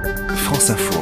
France Info.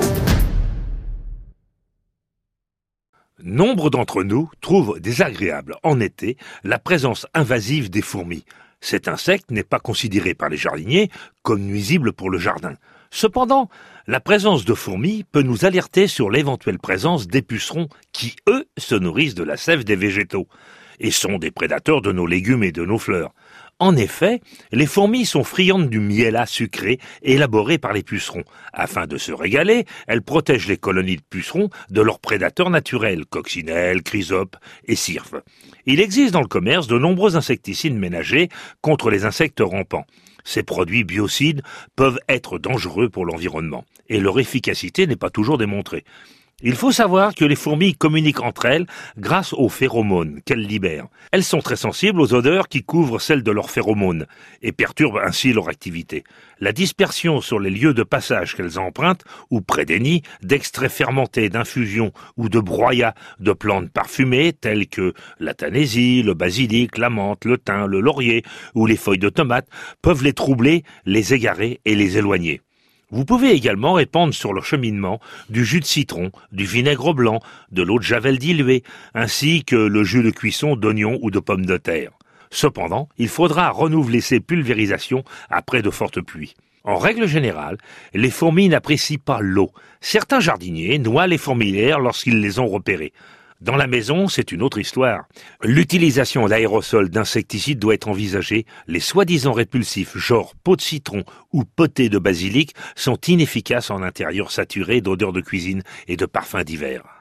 Nombre d'entre nous trouvent désagréable en été la présence invasive des fourmis. Cet insecte n'est pas considéré par les jardiniers comme nuisible pour le jardin. Cependant, la présence de fourmis peut nous alerter sur l'éventuelle présence des pucerons qui, eux, se nourrissent de la sève des végétaux et sont des prédateurs de nos légumes et de nos fleurs. En effet, les fourmis sont friandes du miel sucré élaboré par les pucerons. Afin de se régaler, elles protègent les colonies de pucerons de leurs prédateurs naturels, coccinelles, chrysopes et cirphes. Il existe dans le commerce de nombreux insecticides ménagers contre les insectes rampants. Ces produits biocides peuvent être dangereux pour l'environnement et leur efficacité n'est pas toujours démontrée. Il faut savoir que les fourmis communiquent entre elles grâce aux phéromones qu'elles libèrent. Elles sont très sensibles aux odeurs qui couvrent celles de leurs phéromones et perturbent ainsi leur activité. La dispersion sur les lieux de passage qu'elles empruntent ou près des nids d'extraits fermentés, d'infusions ou de broyats de plantes parfumées telles que la tanésie, le basilic, la menthe, le thym, le laurier ou les feuilles de tomate peuvent les troubler, les égarer et les éloigner. Vous pouvez également répandre sur leur cheminement du jus de citron, du vinaigre blanc, de l'eau de javel diluée, ainsi que le jus de cuisson d'oignons ou de pommes de terre. Cependant, il faudra renouveler ces pulvérisations après de fortes pluies. En règle générale, les fourmis n'apprécient pas l'eau. Certains jardiniers noient les fourmilières lorsqu'ils les ont repérées. Dans la maison, c'est une autre histoire. L'utilisation d'aérosols d'insecticides doit être envisagée. Les soi-disant répulsifs, genre peau de citron ou potée de basilic, sont inefficaces en intérieur saturé d'odeurs de cuisine et de parfums divers.